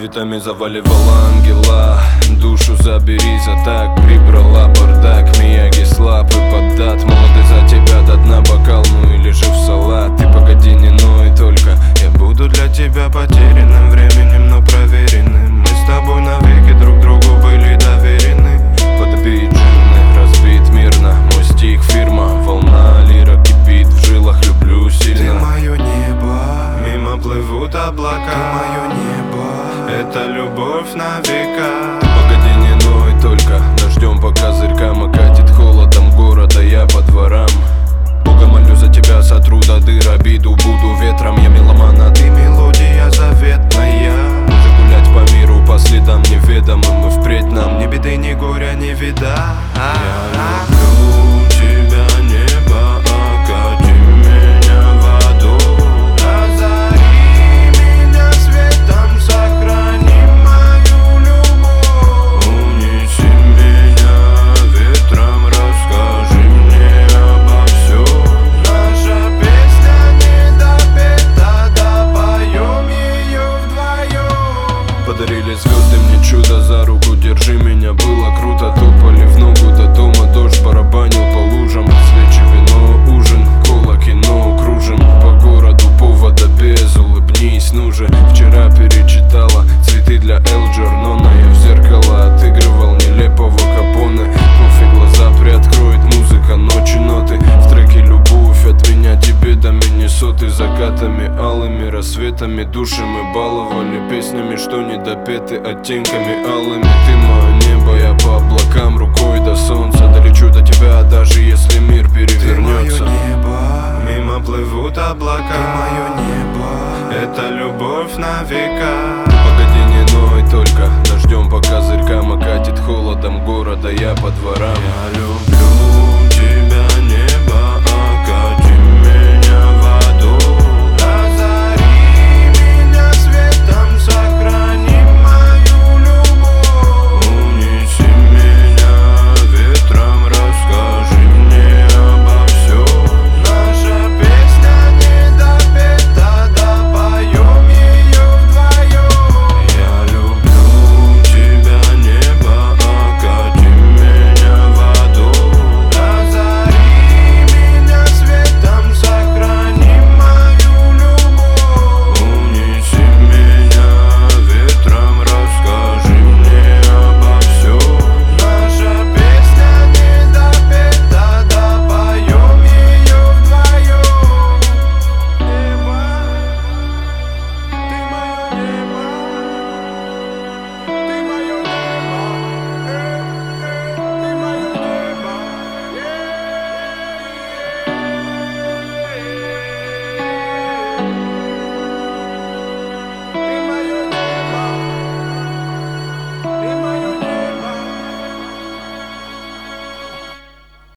цветами заваливала ангела. Душу забери за так, прибрала бардак. Мияги слаб и поддат, молодой за тебя до дна бокал, ну или же в салат. Ты погоди, не ной только, я буду для тебя потерянным временем, но проверенным. Мы с тобой навеки друг другу были доверены. Подбить джинны, разбит мирно, мой стих фирма. Волна лира кипит в жилах, люблю сильно. Ты мое небо, мимо плывут облака. ты мое небо, это любовь на века. Погоди, не ной только, дождем по козырькам окатит холодом города я по дворам. Бога молю за тебя, сотру до дыр обиду, буду ветром. Я меломан, а ты мелодия заветная. Уже гулять по миру по следам неведомым, и впредь нам ни беды, ни горя не вида. Я люблю тебя, небо, окати меня водой. Озари меня светом, сохрани мою любовь. Унеси меня ветром, расскажи мне обо всем. Наша песня не допета, допоем ее вдвоем. Подарили звезды мне чудо, за руку держи меня, было круто. Топали в ногу до дома, дождь барабанил по лужам. Свечи, вино, ужин, кола, кино, кружим по городу, повода без, улыбнись, ну же. Вчера перечитала цветы для Элджернона. Я в зеркало отыгрывал нелепого Капоне. Кофе глаза приоткроет музыка, ночи, ноты. В треке любовь от меня тебе до Миннесоты. Закатами алыми, рассветами души мы баловали. Песнями, что не допеты, оттенками алыми. Ты мое небо, я по облакам, рукой до солнца. Долечу до тебя, даже если мир ты мое перевернется. небо, Мимо плывут облака. ты мое небо, Это любовь на века. Погоди, не ной только, дождем по козырькам окатит холодом города я по дворам. Я люблю